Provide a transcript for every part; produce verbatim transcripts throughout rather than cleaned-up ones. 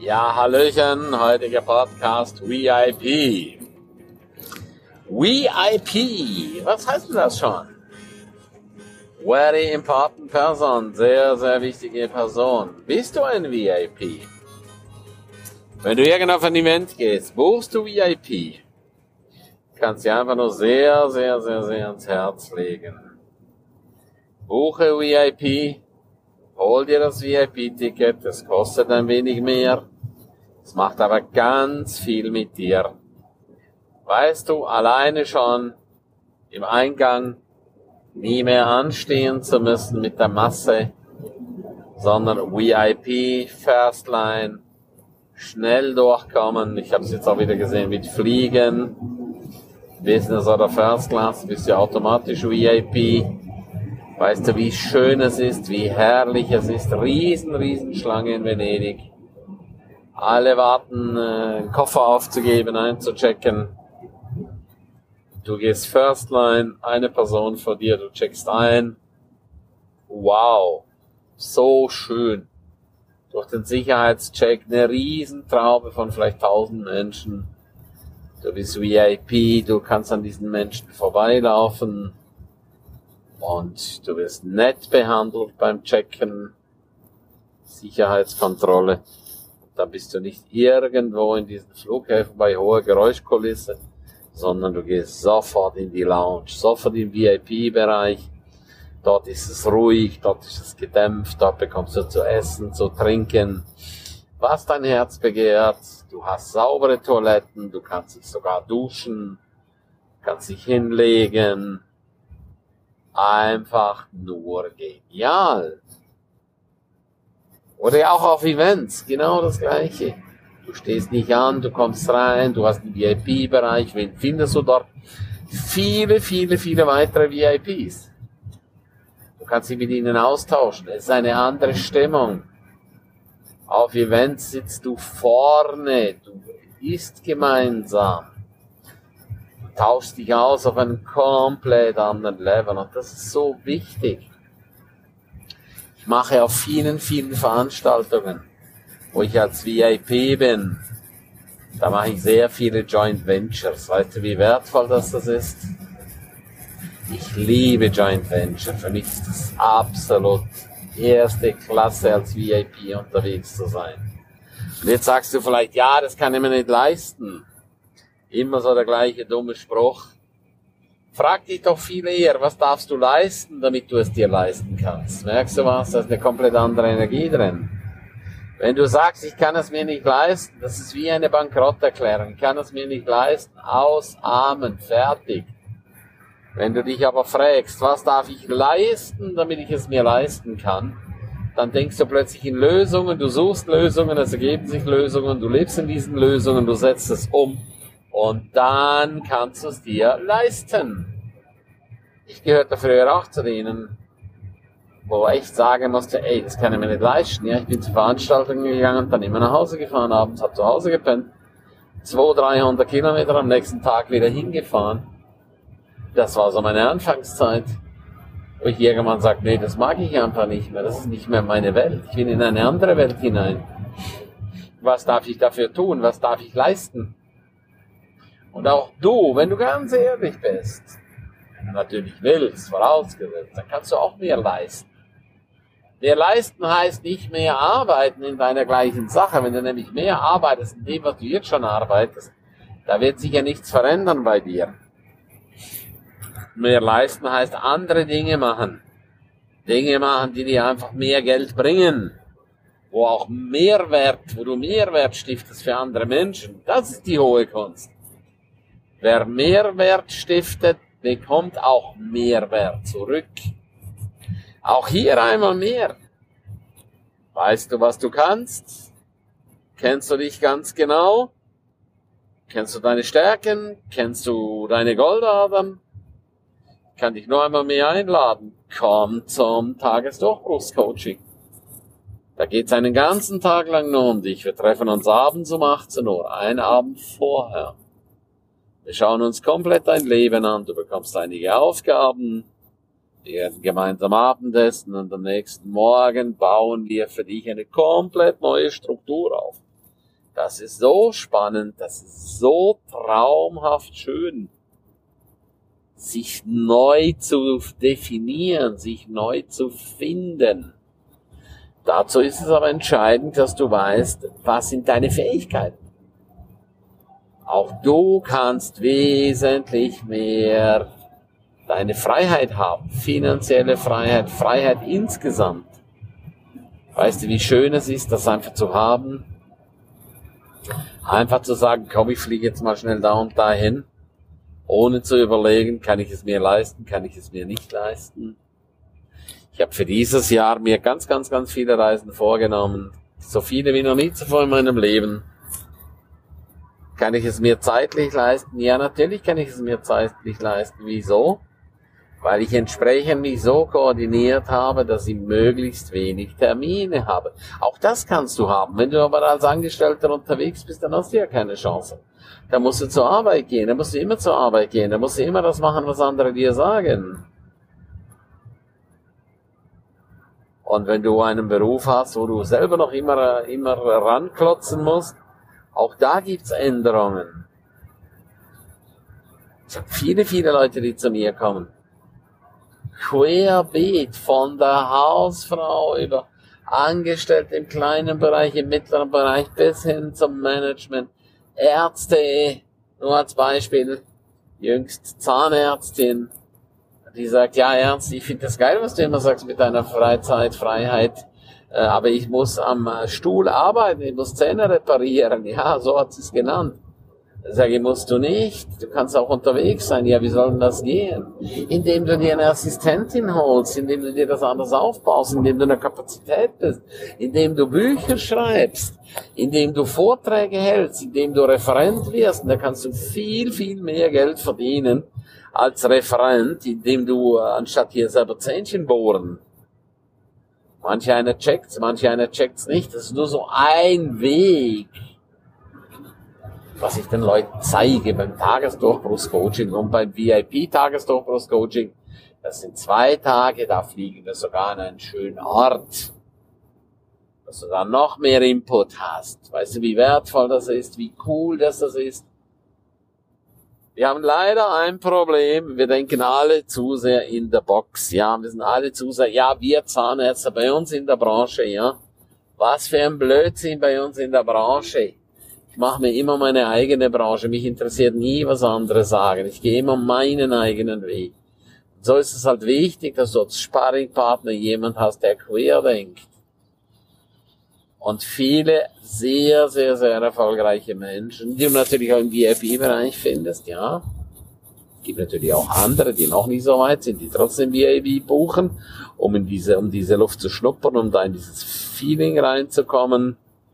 Ja, Hallöchen, heutiger Podcast V I P. V I P, was heißt denn das schon? Very important person, sehr, sehr wichtige Person. Bist du ein V I P? Wenn du irgendwo auf ein Event gehst, buchst du V I P? Kannst dir einfach nur sehr, sehr, sehr, sehr ans Herz legen. Buche V I P, hol dir das V I P-Ticket, das kostet ein wenig mehr. Es macht aber ganz viel mit dir. Weißt du, alleine schon im Eingang nie mehr anstehen zu müssen mit der Masse, sondern V I P, First Line, schnell durchkommen. Ich habe es jetzt auch wieder gesehen mit Fliegen, Business oder First Class, bist du automatisch V I P. Weißt du, wie schön es ist, wie herrlich es ist. Riesen, riesen Schlange in Venedig. Alle warten, einen Koffer aufzugeben, einzuchecken. Du gehst First Line, eine Person vor dir, du checkst ein. Wow, so schön. Durch den Sicherheitscheck eine Riesentraube von vielleicht tausend Menschen. Du bist V I P, du kannst an diesen Menschen vorbeilaufen. Und du wirst nett behandelt beim Checken, Sicherheitskontrolle. Da bist du nicht irgendwo in diesen Flughäfen bei hoher Geräuschkulisse, sondern du gehst sofort in die Lounge, sofort im V I P-Bereich. Dort ist es ruhig, dort ist es gedämpft, dort bekommst du zu essen, zu trinken, was dein Herz begehrt. Du hast saubere Toiletten, du kannst dich sogar duschen, kannst dich hinlegen. Einfach nur genial. Oder auch auf Events, genau das Gleiche. Du stehst nicht an, du kommst rein, du hast einen V I P-Bereich, wen findest du dort? Viele, viele, viele weitere V I Ps. Du kannst dich mit ihnen austauschen, es ist eine andere Stimmung. Auf Events sitzt du vorne, du isst gemeinsam. Tauschst dich aus auf einem komplett anderen Level und das ist so wichtig. Ich mache auf vielen, vielen Veranstaltungen, wo ich als V I P bin, da mache ich sehr viele Joint Ventures. Weißt du, wie wertvoll das, das ist? Ich liebe Joint Venture. Für mich ist das absolut erste Klasse als V I P unterwegs zu sein. Und jetzt sagst du vielleicht, ja, das kann ich mir nicht leisten. Immer so der gleiche dumme Spruch. Frag dich doch viel eher, was darfst du leisten, damit du es dir leisten kannst. Merkst du was? Da ist eine komplett andere Energie drin. Wenn du sagst, ich kann es mir nicht leisten, das ist wie eine Bankrotterklärung. Ich kann es mir nicht leisten, ausarmen, fertig. Wenn du dich aber fragst, was darf ich leisten, damit ich es mir leisten kann, dann denkst du plötzlich in Lösungen, du suchst Lösungen, es ergeben sich Lösungen, du lebst in diesen Lösungen, du setzt es um. Und dann kannst du es dir leisten. Ich gehörte früher auch zu denen, wo ich sagen musste, ey, das kann ich mir nicht leisten. Ja, ich bin zu Veranstaltungen gegangen und dann immer nach Hause gefahren, abends hab zu Hause gepennt. zweihundert, dreihundert Kilometer am nächsten Tag wieder hingefahren. Das war so meine Anfangszeit. Wo ich irgendwann sagte, nee, das mag ich einfach nicht mehr. Das ist nicht mehr meine Welt. Ich will in eine andere Welt hinein. Was darf ich dafür tun? Was darf ich leisten? Und auch du, wenn du ganz ehrlich bist, wenn du natürlich willst, vorausgesetzt, dann kannst du auch mehr leisten. Mehr leisten heißt nicht mehr arbeiten in deiner gleichen Sache. Wenn du nämlich mehr arbeitest in dem, was du jetzt schon arbeitest, da wird sich ja nichts verändern bei dir. Mehr leisten heißt andere Dinge machen. Dinge machen, die dir einfach mehr Geld bringen. Wo auch Mehrwert, wo du Mehrwert stiftest für andere Menschen. Das ist die hohe Kunst. Wer Mehrwert stiftet, bekommt auch Mehrwert zurück. Auch hier einmal mehr. Weißt du, was du kannst? Kennst du dich ganz genau? Kennst du deine Stärken? Kennst du deine Goldadern? Ich kann dich nur einmal mehr einladen. Komm zum Tagesdurchbruchscoaching. Da geht's einen ganzen Tag lang nur um dich. Wir treffen uns abends um achtzehn Uhr, einen Abend vorher. Wir schauen uns komplett dein Leben an. Du bekommst einige Aufgaben. Wir werden gemeinsam Abendessen und am nächsten Morgen bauen wir für dich eine komplett neue Struktur auf. Das ist so spannend, das ist so traumhaft schön, sich neu zu definieren, sich neu zu finden. Dazu ist es aber entscheidend, dass du weißt, was sind deine Fähigkeiten. Auch du kannst wesentlich mehr deine Freiheit haben, finanzielle Freiheit, Freiheit insgesamt. Weißt du, wie schön es ist, das einfach zu haben? Einfach zu sagen, komm, ich fliege jetzt mal schnell da und dahin, ohne zu überlegen, kann ich es mir leisten, kann ich es mir nicht leisten. Ich habe für dieses Jahr mir ganz, ganz, ganz viele Reisen vorgenommen, so viele wie noch nie zuvor in meinem Leben. Kann ich es mir zeitlich leisten? Ja, natürlich kann ich es mir zeitlich leisten. Wieso? Weil ich entsprechend mich so koordiniert habe, dass ich möglichst wenig Termine habe. Auch das kannst du haben. Wenn du aber als Angestellter unterwegs bist, dann hast du ja keine Chance. Da musst du zur Arbeit gehen, da musst du immer zur Arbeit gehen, da musst du immer das machen, was andere dir sagen. Und wenn du einen Beruf hast, wo du selber noch immer, immer ranklotzen musst, auch da gibt's Änderungen. Ich habe viele, viele Leute, die zu mir kommen. Querbeet, von der Hausfrau über Angestellte im kleinen Bereich, im mittleren Bereich bis hin zum Management. Ärzte, nur als Beispiel, jüngst Zahnärztin, die sagt, ja Ernst, ich finde das geil, was du immer sagst mit deiner Freizeit, Freiheit, äh, aber ich muss am Stuhl arbeiten, ich muss Zähne reparieren, ja, so hat sie es genannt. Sag ich, musst du nicht, du kannst auch unterwegs sein. Ja, wie soll denn das gehen? Indem du dir eine Assistentin holst, indem du dir das anders aufbaust, indem du eine Kapazität bist, indem du Bücher schreibst, indem du Vorträge hältst, indem du Referent wirst. Und da kannst du viel, viel mehr Geld verdienen als Referent, indem du anstatt hier selber Zähnchen bohren. Manche einer checkt's, manche einer checkt's nicht. Das ist nur so ein Weg, was ich den Leuten zeige beim Tagesdurchbruchscoaching und beim V I P-Tagesdurchbruchscoaching. Das sind zwei Tage, da fliegen wir sogar an einen schönen Ort, dass du da noch mehr Input hast. Weißt du, wie wertvoll das ist, wie cool das, das ist? Wir haben leider ein Problem, wir denken alle zu sehr in der Box, ja, wir sind alle zu sehr, ja, wir Zahnärzte bei uns in der Branche, ja. Was für ein Blödsinn bei uns in der Branche. Ich mache mir immer meine eigene Branche. Mich interessiert nie, was andere sagen. Ich gehe immer meinen eigenen Weg. Und so ist es halt wichtig, dass du als Sparringpartner jemand hast, der quer denkt. Und viele sehr, sehr, sehr erfolgreiche Menschen, die du natürlich auch im V I P-Bereich findest, ja. Es gibt natürlich auch andere, die noch nicht so weit sind, die trotzdem V I P buchen, um in diese, um diese Luft zu schnuppern, um da in dieses Feeling reinzukommen.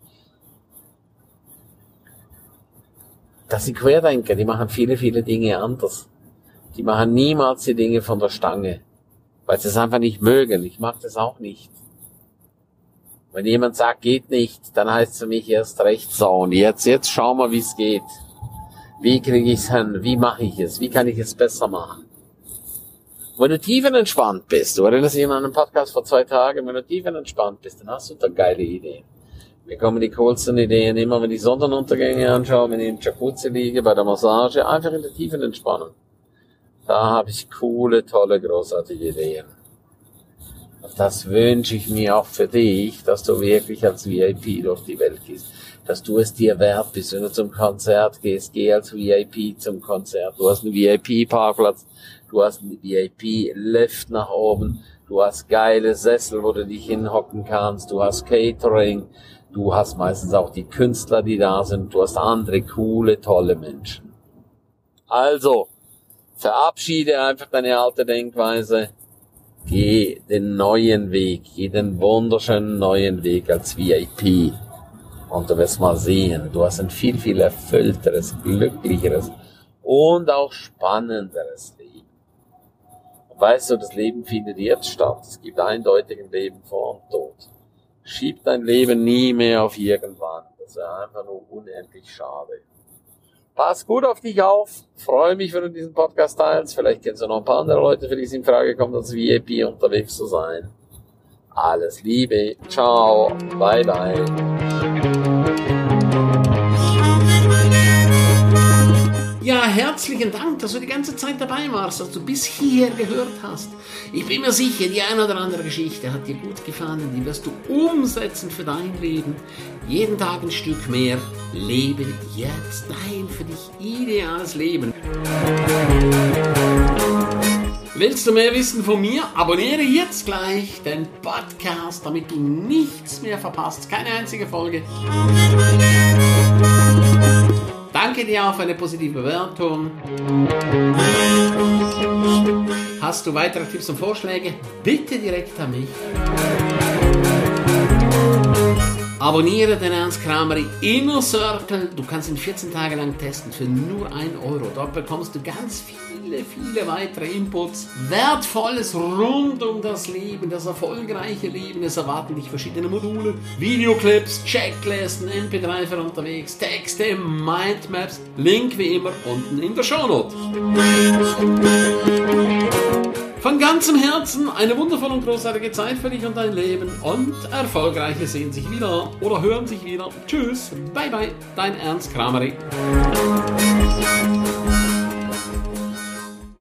Das sind Querdenker, die machen viele, viele Dinge anders. Die machen niemals die Dinge von der Stange, weil sie es einfach nicht mögen. Ich mag das auch nicht. Wenn jemand sagt, geht nicht, dann heißt es für mich erst recht so. Und jetzt, jetzt schauen wir, wie es geht. Wie kriege ich es hin? Wie mache ich es? Wie kann ich es besser machen? Wenn du tiefenentspannt bist, du erinnerst dich an einen Podcast vor zwei Tagen, wenn du tiefenentspannt bist, dann hast du da geile Ideen. Mir kommen die coolsten Ideen immer, wenn ich Sonnenuntergänge anschaue, wenn ich im Jacuzzi liege, bei der Massage, einfach in der tiefen Entspannung. Da habe ich coole, tolle, großartige Ideen. Und das wünsche ich mir auch für dich, dass du wirklich als V I P durch die Welt gehst. Dass du es dir wert bist, wenn du zum Konzert gehst, geh als V I P zum Konzert. Du hast einen V I P-Parkplatz, du hast einen V I P-Lift nach oben, du hast geile Sessel, wo du dich hinhocken kannst, du hast Catering, du hast meistens auch die Künstler, die da sind. Du hast andere coole, tolle Menschen. Also, verabschiede einfach deine alte Denkweise. Geh den neuen Weg. Geh den wunderschönen neuen Weg als V I P. Und du wirst mal sehen, du hast ein viel, viel erfüllteres, glücklicheres und auch spannenderes Leben. Und weißt du, das Leben findet jetzt statt. Es gibt eindeutig ein Leben vor und Tod. Schieb dein Leben nie mehr auf irgendwann. Das wäre einfach nur unendlich schade. Pass gut auf dich auf. Freue mich, wenn du diesen Podcast teilst. Vielleicht kennst du noch ein paar andere Leute, für die es in Frage kommt, als V I P unterwegs zu sein. Alles Liebe. Ciao. Bye, bye. herzlichen Dank, dass du die ganze Zeit dabei warst, dass du bis hierher gehört hast. Ich bin mir sicher, die eine oder andere Geschichte hat dir gut gefallen, die wirst du umsetzen für dein Leben. Jeden Tag ein Stück mehr. Lebe jetzt dein für dich ideales Leben. Willst du mehr wissen von mir? Abonniere jetzt gleich den Podcast, damit du nichts mehr verpasst. Keine einzige Folge. Danke dir auch für eine positive Bewertung. Hast du weitere Tipps und Vorschläge? Bitte direkt an mich. Abonniere den Ernst Krameri Inner Circle. Du kannst ihn vierzehn Tage lang testen für nur ein Euro. Dort bekommst du ganz viele, viele weitere Inputs. Wertvolles rund um das Leben, das erfolgreiche Leben. Es erwarten dich verschiedene Module, Videoclips, Checklisten, M P drei für unterwegs, Texte, Mindmaps. Link wie immer unten in der Shownote. Von ganzem Herzen eine wundervolle und großartige Zeit für dich und dein Leben und Erfolgreiche sehen sich wieder oder hören sich wieder. Tschüss, bye bye, dein Ernst Krameri.